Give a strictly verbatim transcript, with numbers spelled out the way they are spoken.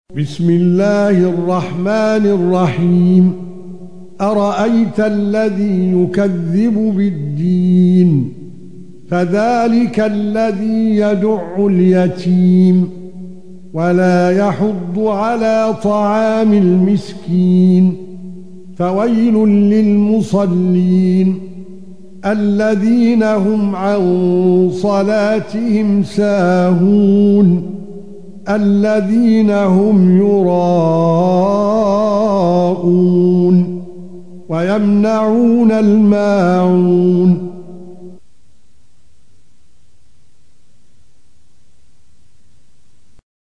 بسم الله الرحمن الرحيم أرأيت الذي يكذب بالدين فذلك الذي يدع اليتيم ولا يحض على طعام المسكين فويل للمصلين الذين هم عن صلاتهم ساهون الذين هم يراءون ويمنعون الماعون